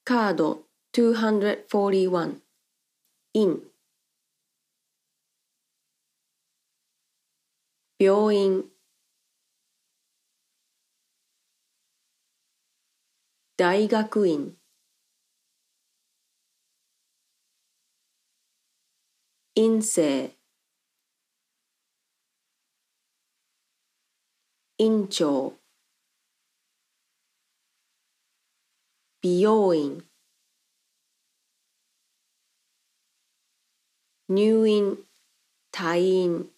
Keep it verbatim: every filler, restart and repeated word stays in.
カードにひゃくよんじゅういち in 病院大学院院生院長美容院入院退院